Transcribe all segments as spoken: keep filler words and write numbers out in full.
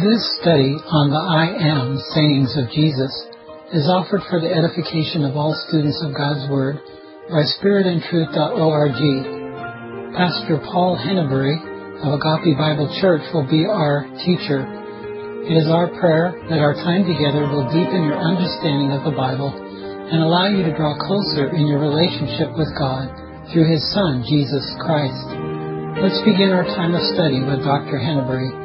This study on the I Am sayings of Jesus is offered for the edification of all students of God's Word by spirit and truth dot org. Pastor Paul Henneberry of Agape Bible Church will be our teacher. It is our prayer that our time together will deepen your understanding of the Bible and allow you to draw closer in your relationship with God through His Son, Jesus Christ. Let's begin our time of study with Doctor Henneberry.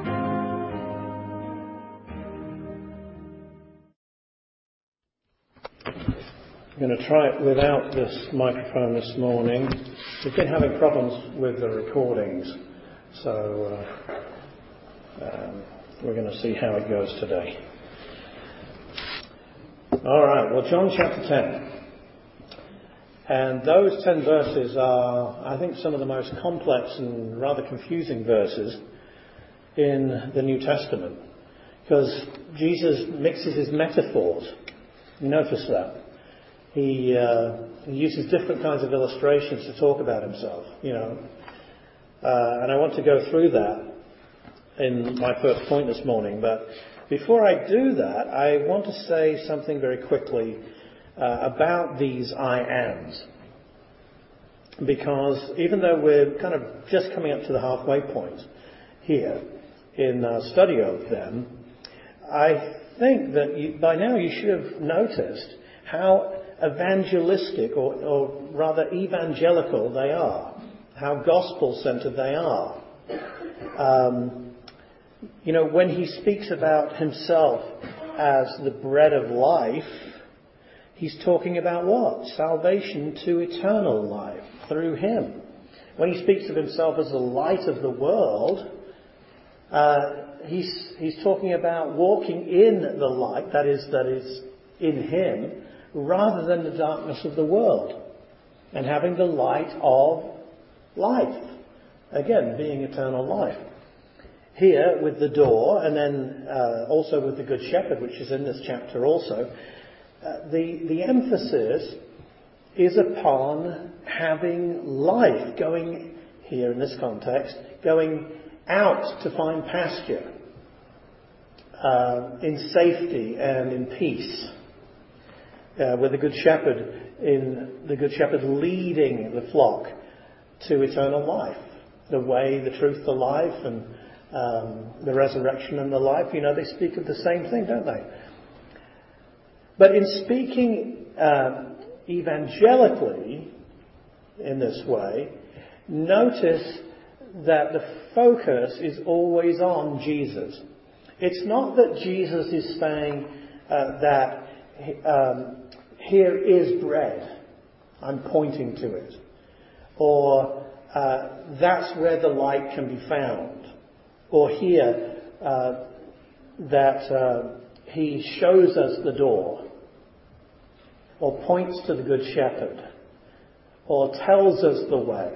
I'm going to try it without this microphone this morning. We've been having problems with the recordings, so uh, um, we're going to see how it goes today. All right, well, John chapter ten. And those ten verses are, I think, some of the most complex and rather confusing verses in the New Testament, because Jesus mixes his metaphors. You notice that? He, uh, he uses different kinds of illustrations to talk about himself, you know. Uh, and I want to go through that in my first point this morning. But before I do that, I want to say something very quickly uh, about these I Ams. Because even though we're kind of just coming up to the halfway point here in our study of them, I think that you, by now you should have noticed how evangelistic, or, or rather evangelical they are, how gospel-centered they are. Um, you know, when he speaks about himself as the bread of life, he's talking about what? Salvation to eternal life through him. When he speaks of himself as the light of the world, uh, he's he's talking about walking in the light, that is, that is in him, rather than the darkness of the world, and having the light of life. Again, being eternal life. Here with the door, and then uh, also with the Good Shepherd, which is in this chapter also, uh, the, the emphasis is upon having life, going, here in this context, going out to find pasture, uh, in safety and in peace. Uh, with the Good Shepherd, in the Good Shepherd leading the flock to eternal life, the way, the truth, the life, and um, the resurrection and the life. You know, they speak of the same thing, don't they? But in speaking uh, evangelically in this way, notice that the focus is always on Jesus. It's not that Jesus is saying uh, that um, here is bread, I'm pointing to it. Or uh, that's where the light can be found. Or here uh, that uh, he shows us the door. Or points to the Good Shepherd. Or tells us the way.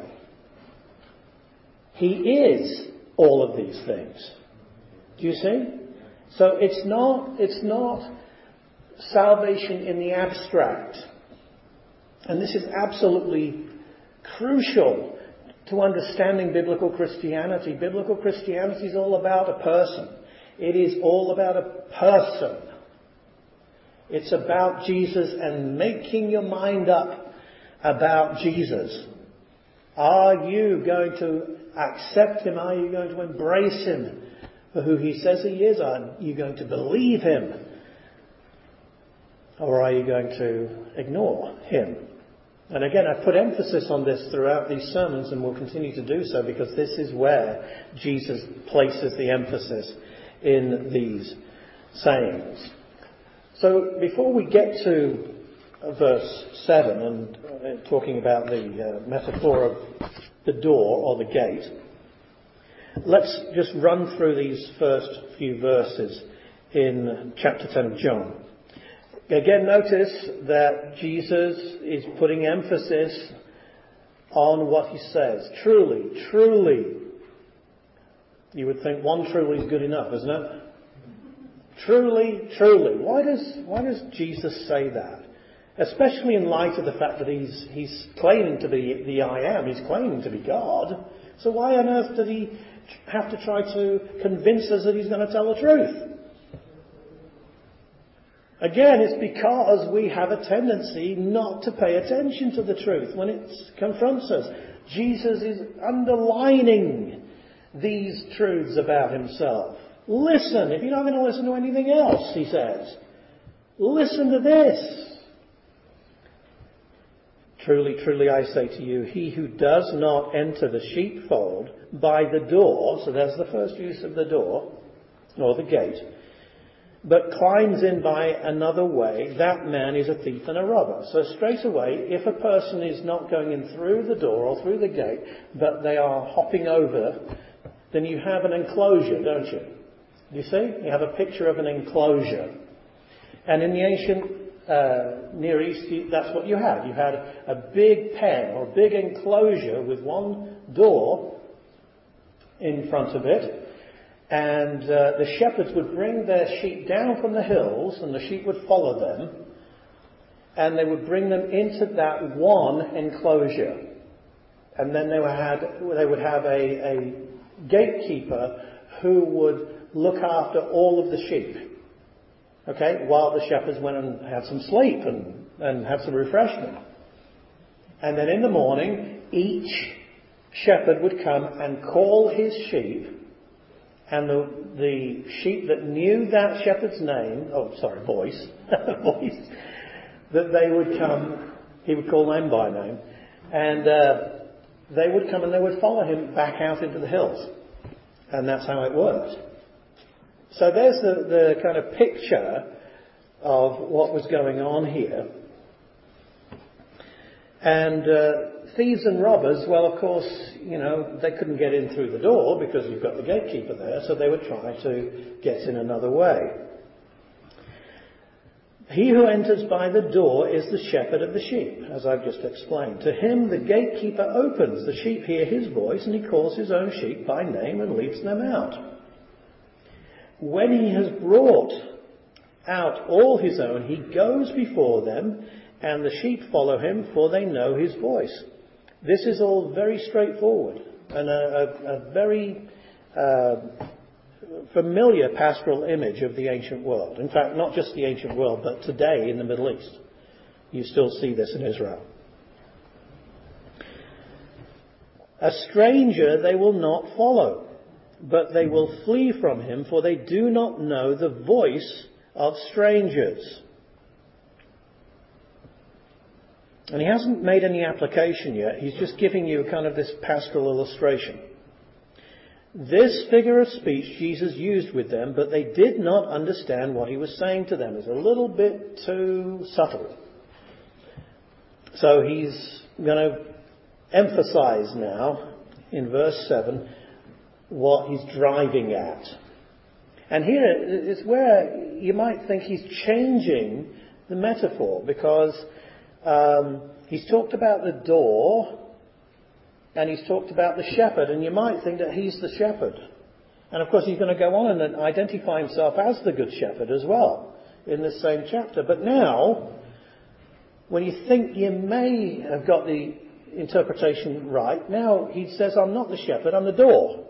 He is all of these things. Do you see? So it's not, it's not salvation in the abstract. And this is absolutely crucial to understanding biblical Christianity. Biblical Christianity is all about a person. It is all about a person. It's about Jesus and making your mind up about Jesus. Are you going to accept him? Are you going to embrace him for who he says he is? Are you going to believe him? Or are you going to ignore him? And again, I've put emphasis on this throughout these sermons and will continue to do so, because this is where Jesus places the emphasis in these sayings. So before we get to verse seven and uh, talking about the uh, metaphor of the door or the gate, let's just run through these first few verses in chapter ten of John. Again, notice that Jesus is putting emphasis on what he says. Truly, truly. You would think one truly is good enough, isn't it? Truly, truly. Why does, why does Jesus say that? Especially in light of the fact that he's, he's claiming to be the I am, he's claiming to be God. So why on earth did he have to try to convince us that he's going to tell the truth? Again, it's because we have a tendency not to pay attention to the truth when it confronts us. Jesus is underlining these truths about himself. Listen, if you're not going to listen to anything else, he says, listen to this. Truly, truly, I say to you, he who does not enter the sheepfold by the door, so that's the first use of the door, or the gate, but climbs in by another way, that man is a thief and a robber. So straight away, if a person is not going in through the door or through the gate, but they are hopping over, then you have an enclosure, don't you? You see? You have a picture of an enclosure. And in the ancient uh, Near East, you, that's what you had. You had a big pen or a big enclosure with one door in front of it. And uh, the shepherds would bring their sheep down from the hills, and the sheep would follow them, and they would bring them into that one enclosure. And then they would have, they would have a, a gatekeeper who would look after all of the sheep, okay, while the shepherds went and had some sleep and, and had some refreshment. And then in the morning, each shepherd would come and call his sheep. And the, the sheep that knew that shepherd's name, oh, sorry, voice, voice, that they would come, he would call them by name, and uh, they would come and they would follow him back out into the hills. And that's how it worked. So there's the, the kind of picture of what was going on here. And uh, thieves and robbers, well, of course, you know, they couldn't get in through the door because you've got the gatekeeper there, so they would try to get in another way. He who enters by the door is the shepherd of the sheep, as I've just explained. To him the gatekeeper opens. The sheep hear his voice, and he calls his own sheep by name and leads them out. When he has brought out all his own, he goes before them, and the sheep follow him, for they know his voice. This is all very straightforward and a, a, a very uh, familiar pastoral image of the ancient world. In fact, not just the ancient world, but today in the Middle East. You still see this in Israel. A stranger they will not follow, but they will flee from him, for they do not know the voice of strangers. And he hasn't made any application yet. He's just giving you kind of this pastoral illustration. This figure of speech Jesus used with them, but they did not understand what he was saying to them. It's a little bit too subtle. So he's going to emphasize now, in verse seven, what he's driving at. And here is where you might think he's changing the metaphor, because Um, he's talked about the door and he's talked about the shepherd, and you might think that he's the shepherd. And of course he's going to go on and identify himself as the good shepherd as well in this same chapter. But now, when you think you may have got the interpretation right, now he says, I'm not the shepherd, I'm the door.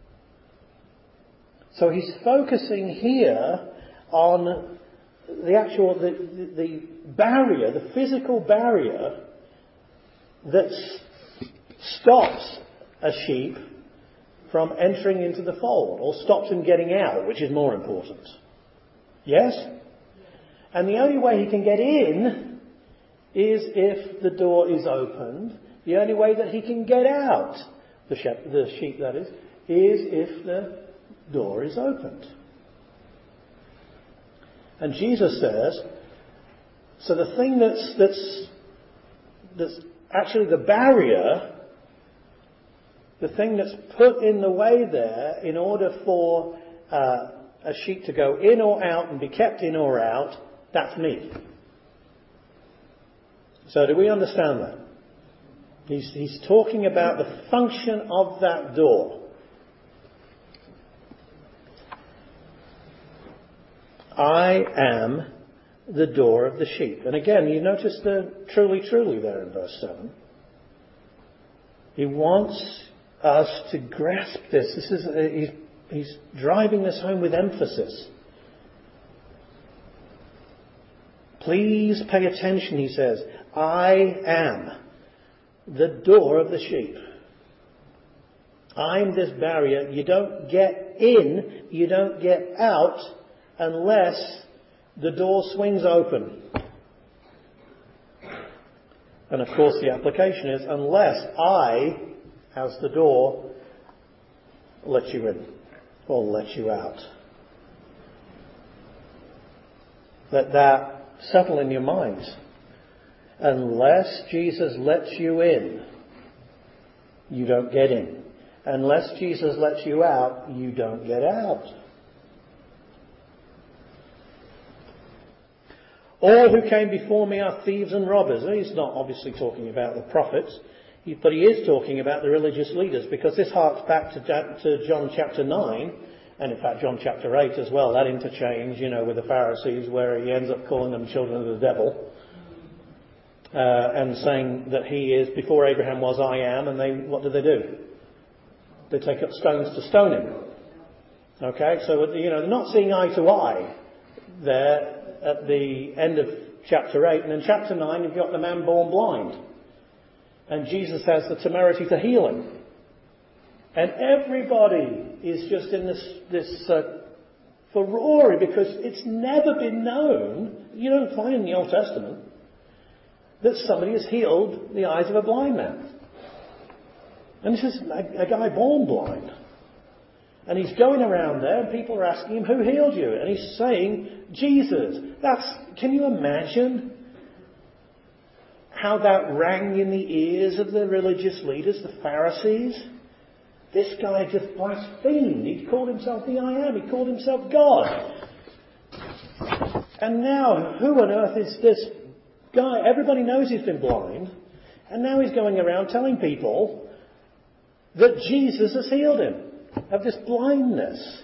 So he's focusing here on the actual, the, the, the barrier, the physical barrier that s- stops a sheep from entering into the fold, or stops him getting out, which is more important. Yes? And the only way he can get in is if the door is opened. The only way that he can get out, the, shep- the sheep that is, is if the door is opened. And Jesus says, so the thing that's, that's, that's actually the barrier, the thing that's put in the way there in order for uh, a sheep to go in or out and be kept in or out, that's me. So do we understand that? He's, he's talking about the function of that door. I am the door of the sheep. And again, you notice the truly, truly there in verse seven. He wants us to grasp this. This is uh, he's, he's driving this home with emphasis. Please pay attention, he says. I am the door of the sheep. I'm this barrier. You don't get in, you don't get out unless the door swings open. And of course the application is unless I, as the door, let you in or let you out. Let that settle in your minds. Unless Jesus lets you in, you don't get in. Unless Jesus lets you out, you don't get out. All who came before me are thieves and robbers. He's not obviously talking about the prophets, but he is talking about the religious leaders, because this harks back to, to John chapter nine, and in fact John chapter eight as well, that interchange, you know, with the Pharisees, where he ends up calling them children of the devil, uh, and saying that he is, before Abraham was, I am, and they, what do they do? They take up stones to stone him. Okay, so, you know, they're not seeing eye to eye there at the end of chapter eight. And in chapter nine, you've got the man born blind. And Jesus has the temerity to heal him. And everybody is just in this, this uh, furore, because it's never been known, you don't find in the Old Testament, that somebody has healed the eyes of a blind man. And this is a, a guy born blind. And he's going around there and people are asking him, who healed you? And he's saying, Jesus. That's, can you imagine how that rang in the ears of the religious leaders, the Pharisees? This guy just blasphemed. He called himself the I Am. He called himself God. And now, who on earth is this guy? Everybody knows he's been blind. And now he's going around telling people that Jesus has healed him of this blindness.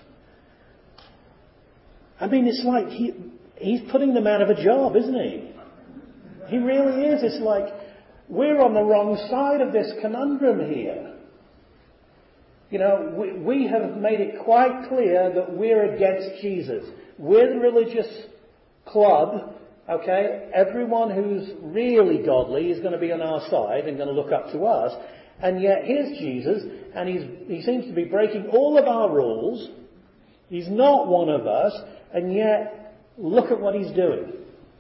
I mean, it's like he he's putting them out of a job, isn't he? He really is. It's like we're on the wrong side of this conundrum here. You know, we, we have made it quite clear that we're against Jesus. We're the religious club, okay? Everyone who's really godly is going to be on our side and going to look up to us. And yet here's Jesus, and he's, he seems to be breaking all of our rules. He's not one of us, and yet look at what he's doing.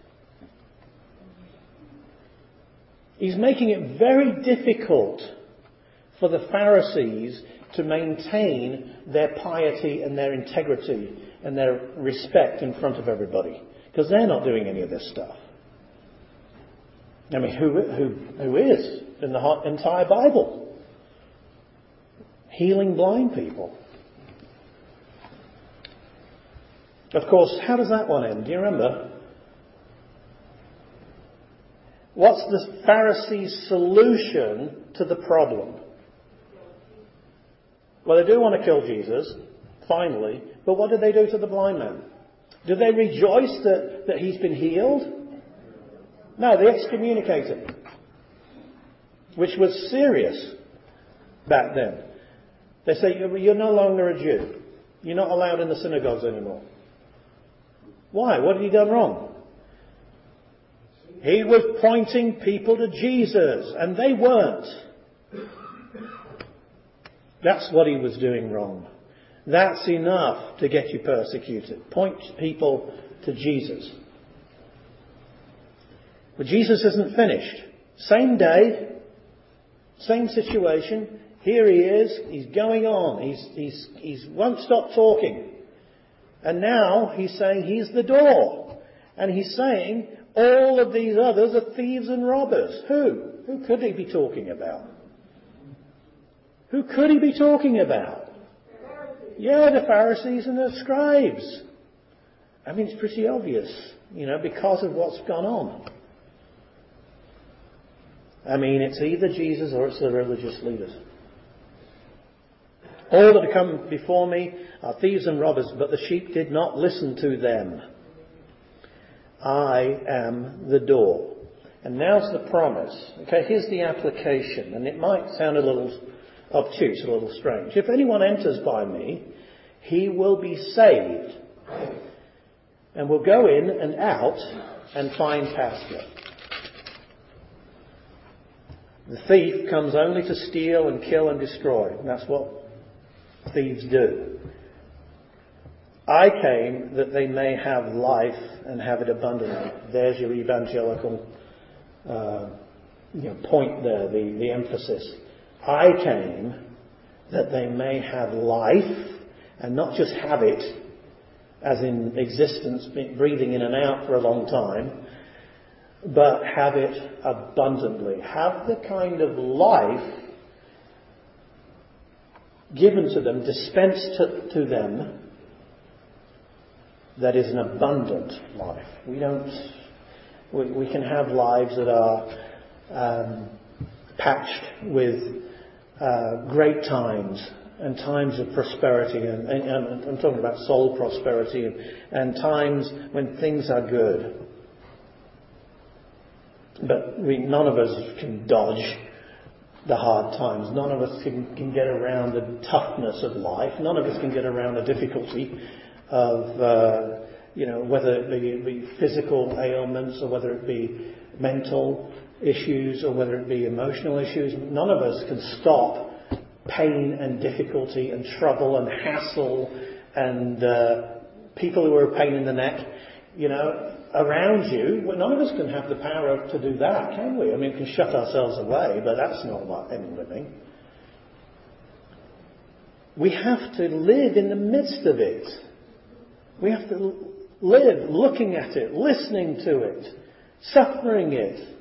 He's making it very difficult for the Pharisees to maintain their piety and their integrity and their respect in front of everybody, because they're not doing any of this stuff. I mean, who, who, who is in the entire Bible healing blind people? Of course, how does that one end? Do you remember? What's the Pharisees' solution to the problem? Well, they do want to kill Jesus, finally, but what did they do to the blind man? Did they rejoice that, that he's been healed? No, they excommunicated him, which was serious back then. They say, you're no longer a Jew. You're not allowed in the synagogues anymore. Why? What had he done wrong? He was pointing people to Jesus, and they weren't. That's what he was doing wrong. That's enough to get you persecuted. Point people to Jesus. But Jesus isn't finished. Same day, same situation. Here he is. He's going on. He's, he's, he's won't stop talking. And now he's saying he's the door. And he's saying all of these others are thieves and robbers. Who? Who could he be talking about? Who could he be talking about? Yeah, the Pharisees and the scribes. I mean, it's pretty obvious, you know, because of what's gone on. I mean, it's either Jesus or it's the religious leaders. All that have come before me are thieves and robbers, but the sheep did not listen to them. I am the door. And now's the promise. Okay, here's the application. And it might sound a little obtuse, a little strange. If anyone enters by me, he will be saved, and will go in and out and find pasture. The thief comes only to steal and kill and destroy. And that's what thieves do. I came that they may have life and have it abundantly. There's your evangelical uh, you know, point there, the, the emphasis. I came that they may have life, and not just have it, as in existence, breathing in and out for a long time, but have it abundantly. Have the kind of life given to them, dispensed to, to them, that is an abundant life. We don't. We, we can have lives that are um, patched with uh, great times and times of prosperity, and, and, and I'm talking about soul prosperity, and, and times when things are good. But we, none of us can dodge the hard times. None of us can, can get around the toughness of life. None of us can get around the difficulty of, uh, you know, whether it be, be physical ailments or whether it be mental issues or whether it be emotional issues. None of us can stop pain and difficulty and trouble and hassle and uh, people who are a pain in the neck, you know, around you. Well, none of us can have the power to do that, can we? I mean, we can shut ourselves away, but that's not what any living. We have to live in the midst of it. We have to live looking at it, listening to it, suffering it.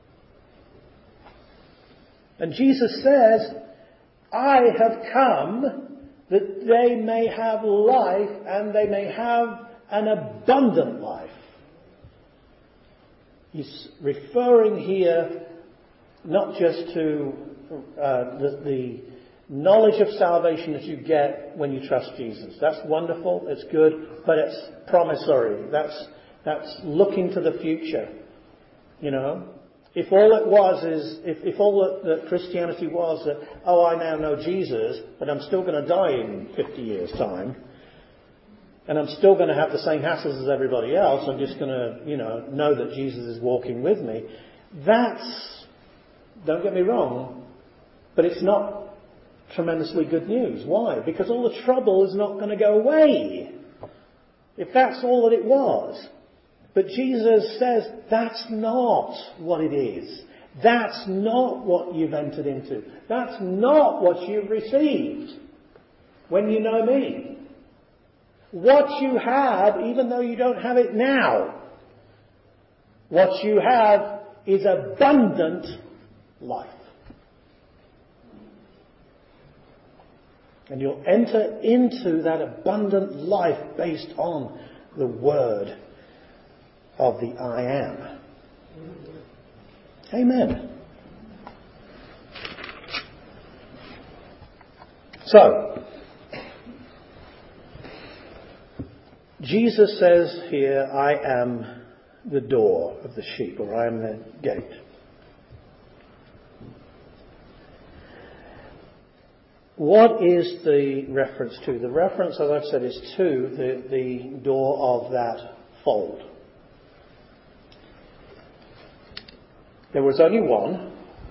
And Jesus says, I have come that they may have life and they may have an abundant life. He's referring here not just to uh, the, the knowledge of salvation that you get when you trust Jesus. That's wonderful, it's good, but it's promissory. That's, that's looking to the future, you know. If all it was is, if, if all that, that Christianity was that, oh, I now know Jesus, but I'm still going to die in fifty years' time, and I'm still going to have the same hassles as everybody else, I'm just going to, you know, know that Jesus is walking with me. That's, don't get me wrong, but it's not tremendously good news. Why? Because all the trouble is not going to go away. If that's all that it was. But Jesus says that's not what it is. That's not what you've entered into. That's not what you've received when you know me. What you have, even though you don't have it now, what you have is abundant life. And you'll enter into that abundant life based on the word of the I am. Amen. So, Jesus says here, I am the door of the sheep, or I am the gate. What is the reference to? The reference, as I've said, is to the, the door of that fold. There was only one.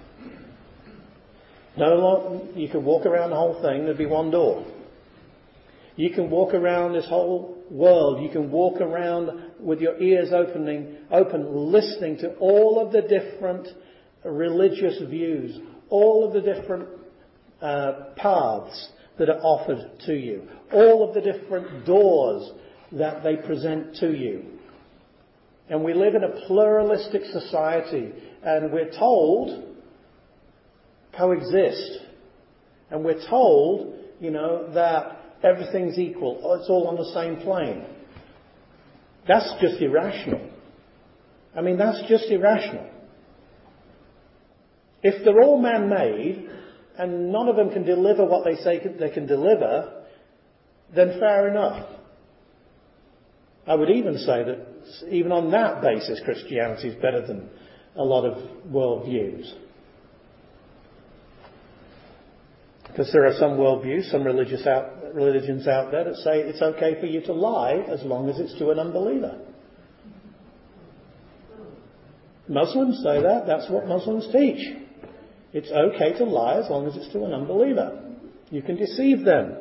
No long, you could walk around the whole thing, there'd be one door. You can walk around this whole world. You can walk around with your ears opening, open, listening to all of the different religious views, all of the different uh, paths that are offered to you, all of the different doors that they present to you. And we live in a pluralistic society, and we're told coexist. And we're told, you know, that everything's equal. It's all on the same plane. That's just irrational. I mean, that's just irrational. If they're all man-made, and none of them can deliver what they say they can deliver, then fair enough. I would even say that even on that basis, Christianity is better than a lot of worldviews. Because there are some worldviews, some religious out, religions out there that say it's okay for you to lie as long as it's to an unbeliever. Muslims say that. That's what Muslims teach. It's okay to lie as long as it's to an unbeliever. You can deceive them.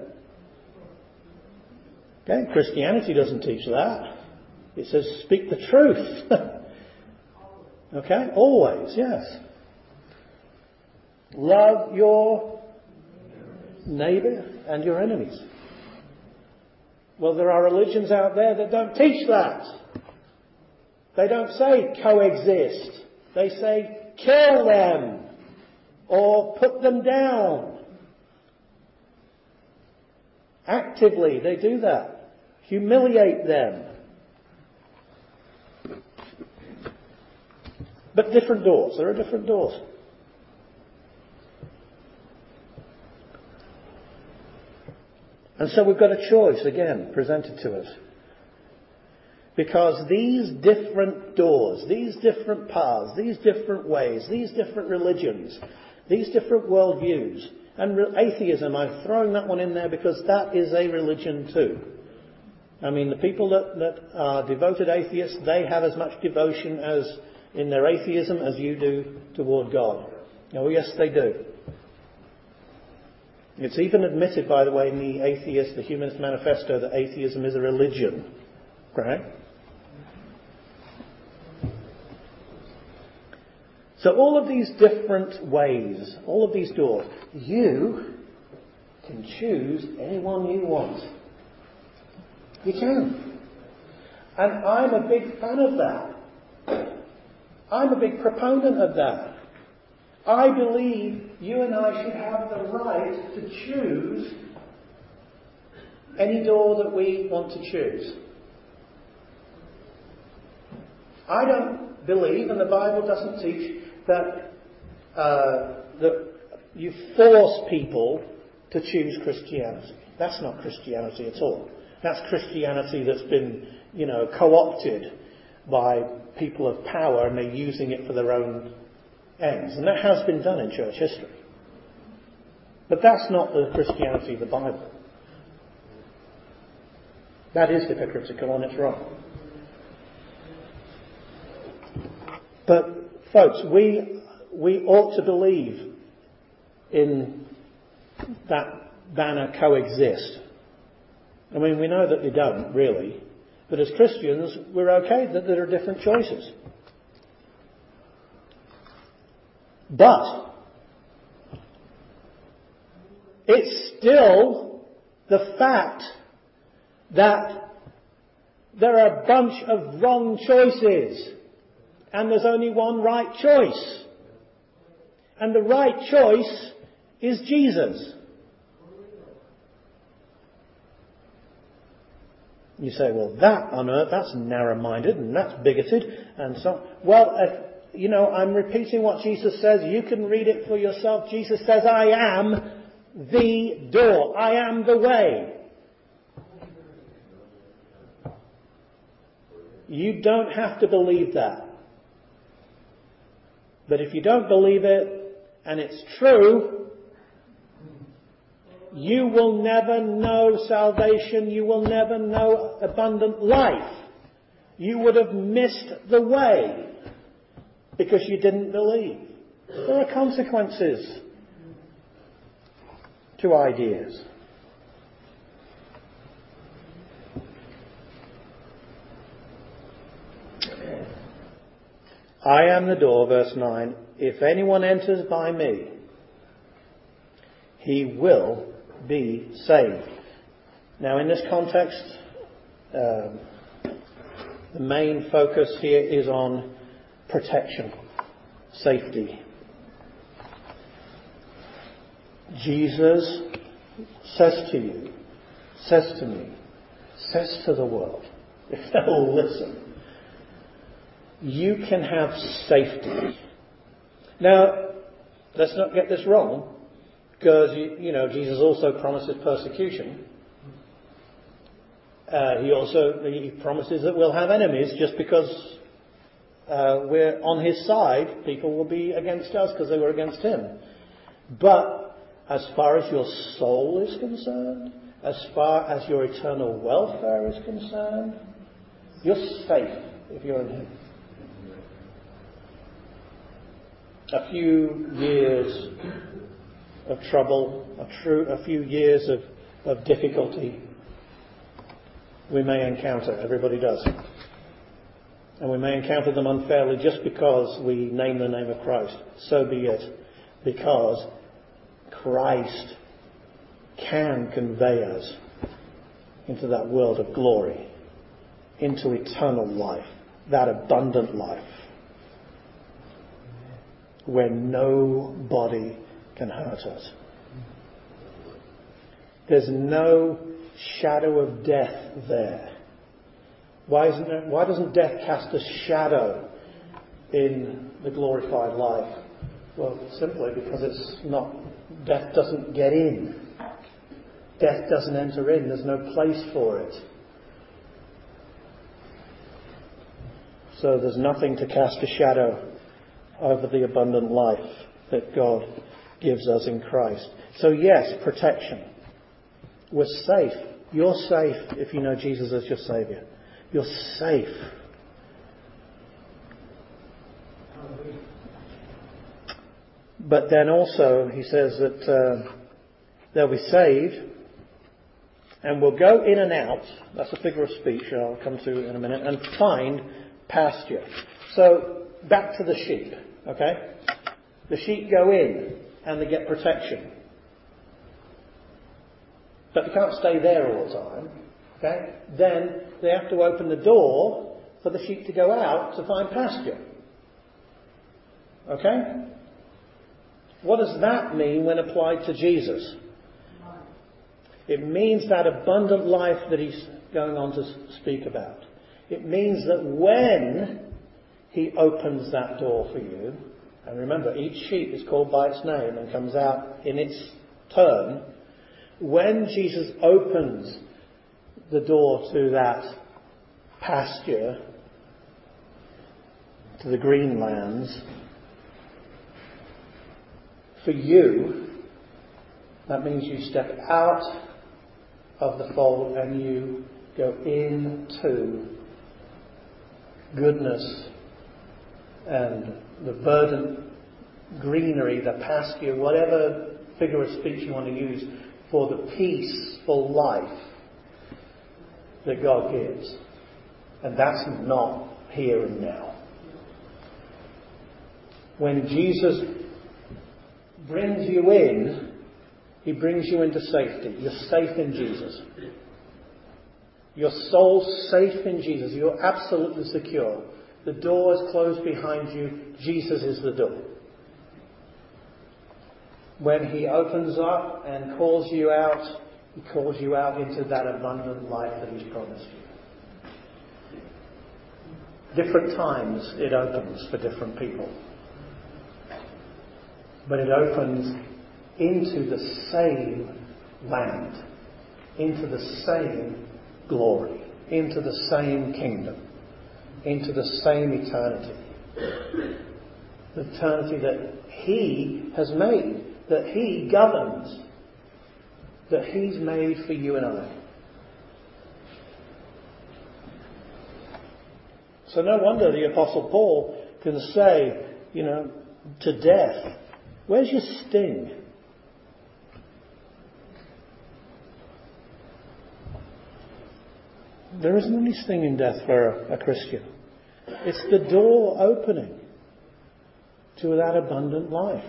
Okay? Christianity doesn't teach that. It says speak the truth. Okay? Always, yes. Love your neighbour and your enemies. Well, there are religions out there that don't teach that. They don't say coexist. They say kill them or put them down. Actively, they do that. Humiliate them. But different doors. There are different doors. And so we've got a choice, again, presented to us. Because these different doors, these different paths, these different ways, these different religions, these different worldviews, and atheism, I'm throwing that one in there because that is a religion too. I mean, the people that, that are devoted atheists, they have as much devotion as in their atheism as you do toward God. Oh, yes, they do. It's even admitted, by the way, in the Atheist, the Humanist Manifesto, that atheism is a religion. Right? So all of these different ways, all of these doors, you can choose anyone you want. You can. And I'm a big fan of that. I'm a big proponent of that. I believe you and I should have the right to choose any door that we want to choose. I don't believe, and the Bible doesn't teach, that, uh, that you force people to choose Christianity. That's not Christianity at all. That's Christianity that's been, you know, co-opted by people of power, and they're using it for their own ends. And that has been done in church history. But that's not the Christianity of the Bible. That is hypocritical and it's wrong. But folks, we we ought to believe in that banner coexist. I mean, we know that they don't, really. But as Christians, we're okay that there are different choices. But it's still the fact that there are a bunch of wrong choices and there's only one right choice. And the right choice is Jesus. You say, well, that on earth, that's narrow-minded and that's bigoted and so. Well, uh, you know, I'm repeating what Jesus says. You can read it for yourself. Jesus says, I am the door. I am the way. You don't have to believe that. But if you don't believe it, and it's true, you will never know salvation. You will never know abundant life. You would have missed the way because you didn't believe. There are consequences to ideas. I am the door, verse nine. If anyone enters by me, he will be saved. Now, in this context, um, the main focus here is on protection, safety. Jesus says to you, says to me, says to the world, if they'll listen, you can have safety. Now, let's not get this wrong, because, you, you know, Jesus also promises persecution. Uh, he also he promises that we'll have enemies just because uh, we're on his side. People will be against us because they were against him. But as far as your soul is concerned, as far as your eternal welfare is concerned, you're safe if you're in him. A few years of trouble, a, true, a few years of, of difficulty we may encounter. Everybody does. And we may encounter them unfairly just because we name the name of Christ. So be it. Because Christ can convey us into that world of glory, into eternal life, that abundant life, where nobody can hurt us. There's no shadow of death there. Why isn't there, why doesn't death cast a shadow in the glorified life? Well, simply because it's not, death doesn't get in. Death doesn't enter in. There's no place for it. So there's nothing to cast a shadow over the abundant life that God gives us in Christ. So yes, protection. We're safe. You're safe if you know Jesus as your Saviour. You're safe. But then also he says that uh, they'll be saved and will go in and out. That's a figure of speech I'll come to in a minute. And find pasture. So back to the sheep. Okay? The sheep go in and they get protection. But they can't stay there all the time. Okay? Then they have to open the door for the sheep to go out to find pasture. Okay? What does that mean when applied to Jesus? It means that abundant life that he's going on to speak about. It means that when he opens that door for you, and remember, each sheep is called by its name and comes out in its turn. When Jesus opens the door to that pasture, to the green lands, for you, that means you step out of the fold and you go into goodness and the verdant greenery, the pasture, whatever figure of speech you want to use, for the peaceful life that God gives. And that's not here and now. When Jesus brings you in, he brings you into safety. You're safe in Jesus. Your soul's safe in Jesus. You're absolutely secure. The door is closed behind you. Jesus is the door. When he opens up and calls you out, he calls you out into that abundant life that he's promised you. Different times it opens for different people. But it opens into the same land, into the same glory, into the same kingdom, into the same eternity. The eternity that he has made, that he governs, that he's made for you and I. So no wonder the Apostle Paul can say, you know, to death, where's your sting? There isn't any sting in death for a, a Christian. It's the door opening to that abundant life.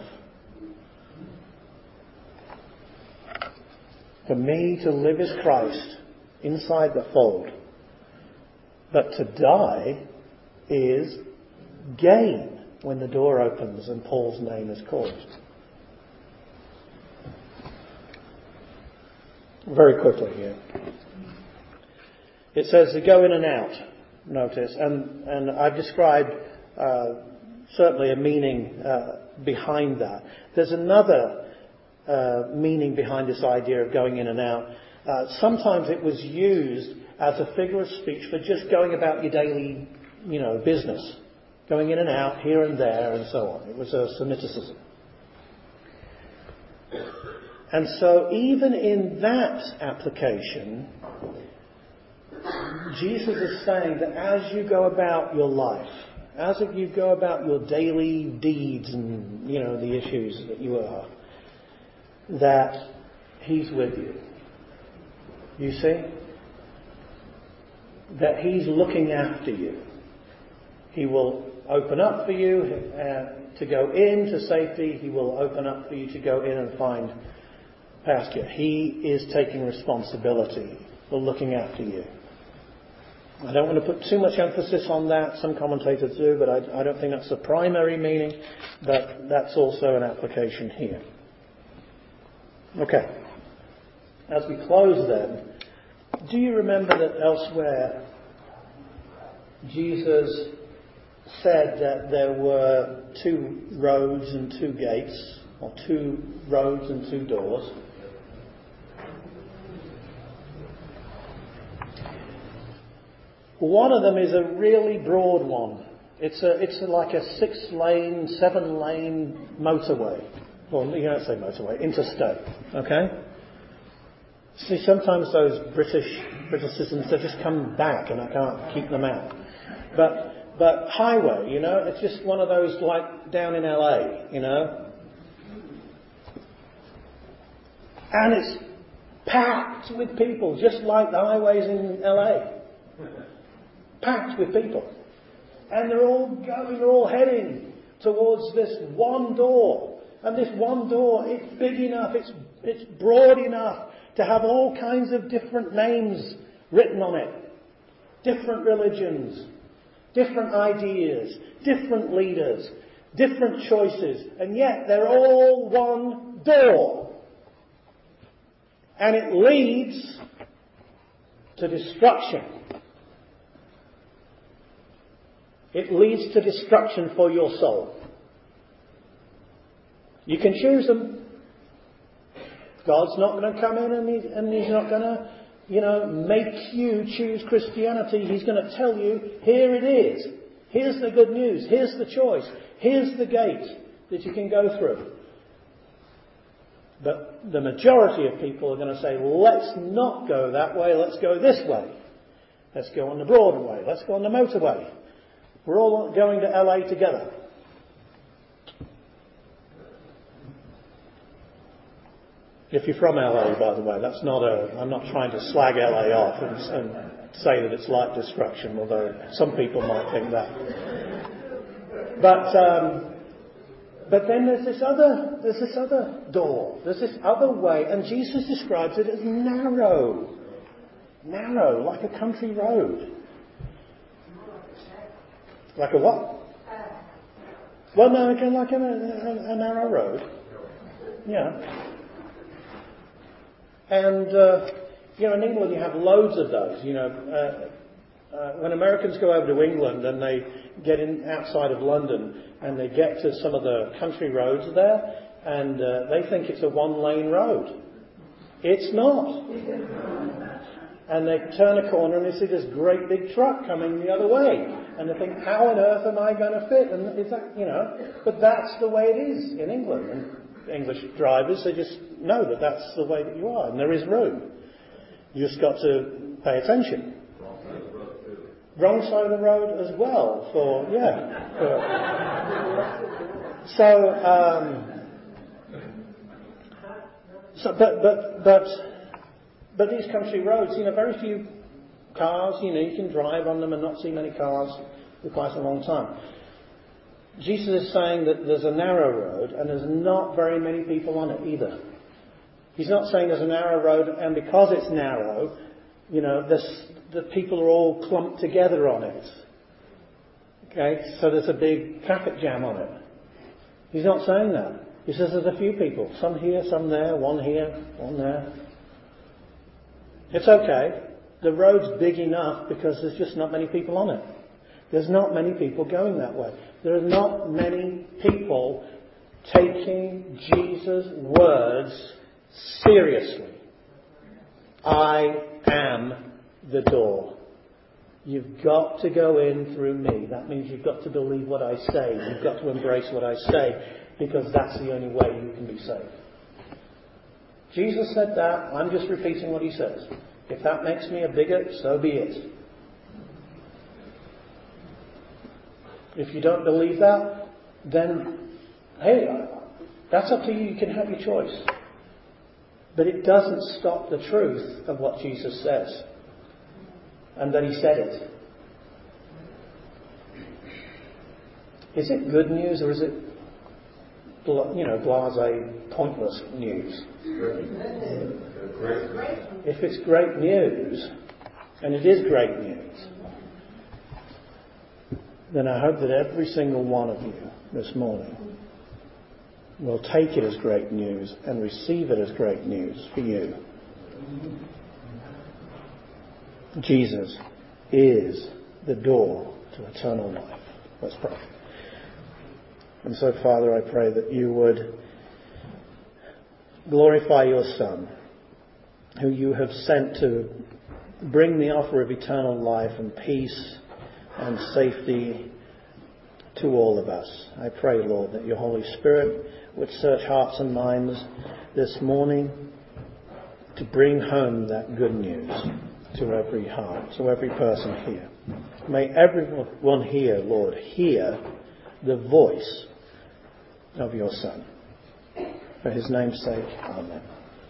For me to live is Christ inside the fold. But to die is gain when the door opens and Paul's name is called. Very quickly here. It says to go in and out, notice, and, and I've described uh, certainly a meaning uh, behind that. There's another uh, meaning behind this idea of going in and out. Uh, sometimes it was used as a figure of speech for just going about your daily, you know, business. Going in and out, here and there, and so on. It was a Semiticism. And so even in that application, Jesus is saying that as you go about your life, as you go about your daily deeds and, you know, the issues that you are, that He's with you. You see? That He's looking after you. He will open up for you uh, to go into safety. He will open up for you to go in and find pasture. He is taking responsibility for looking after you. I don't want to put too much emphasis on that. Some commentators do, but I, I don't think that's the primary meaning. But that's also an application here. Okay. As we close then, do you remember that elsewhere Jesus said that there were two roads and two gates, or two roads and two doors? One of them is a really broad one. It's a, it's like a six-lane, seven-lane motorway. Well, you don't say motorway, interstate. Okay? See, sometimes those British Briticisms, they just come back and I can't keep them out. But but highway, you know, it's just one of those like down in L A, you know. And it's packed with people, just like the highways in L A. Packed with people. And they're all going, they're all heading towards this one door. And this one door, it's big enough, it's it's broad enough to have all kinds of different names written on it. Different religions, different ideas, different leaders, different choices. And yet they're all one door. And it leads to destruction. It leads to destruction for your soul. You can choose them. God's not going to come in and, he, and He's not going to, you know, make you choose Christianity. He's going to tell you, here it is. Here's the good news. Here's the choice. Here's the gate that you can go through. But the majority of people are going to say, let's not go that way. Let's go this way. Let's go on the Broadway. Let's go on the motorway. We're all going to L A together. If you're from L A, by the way, that's not a, I'm not trying to slag L A off and, and say that it's like destruction, although some people might think that. But, um, but then there's this other, there's this other door, there's this other way, and Jesus describes it as narrow. Narrow, like a country road. Like a what? Well, no, again, like a, a, a narrow road. Yeah. And, uh, you know, in England you have loads of those. You know, uh, uh, when Americans go over to England and they get in outside of London and they get to some of the country roads there and uh, they think it's a one-lane road. It's not. And they turn a corner and they see this great big truck coming the other way. And they think, how on earth am I going to fit? And it's like, you know, but that's the way it is in England. And English drivers, they just know that that's the way that you are, and there is room. You just got to pay attention. Wrong side of the road as well. For yeah. For, so, um, so, but but but but these country roads, you know, very few cars. You know, you can drive on them and not see many cars for quite a long time. Jesus is saying that there's a narrow road and there's not very many people on it either. He's not saying there's a narrow road and because it's narrow, you know, this, the people are all clumped together on it. Okay, so there's a big traffic jam on it. He's not saying that. He says there's a few people. Some here, some there, one here, one there. It's okay. The road's big enough because there's just not many people on it. There's not many people going that way. There are not many people taking Jesus' words seriously. I am the door. You've got to go in through me. That means you've got to believe what I say. You've got to embrace what I say, because that's the only way you can be saved. Jesus said that. I'm just repeating what he says. If that makes me a bigot, so be it. If you don't believe that, then, hey, that's up to you. You can have your choice. But it doesn't stop the truth of what Jesus says. And that he said it. Is it good news, or is it, you know, blasé, pointless news? If it's great news, and it is great news, then I hope that every single one of you this morning will take it as great news and receive it as great news for you. Jesus is the door to eternal life. Let's pray. And so, Father, I pray that you would glorify your Son, who you have sent to bring the offer of eternal life and peace and safety to all of us. I pray, Lord, that your Holy Spirit would search hearts and minds this morning to bring home that good news to every heart, to every person here. May everyone here, Lord, hear the voice of your Son. For his name's sake, amen.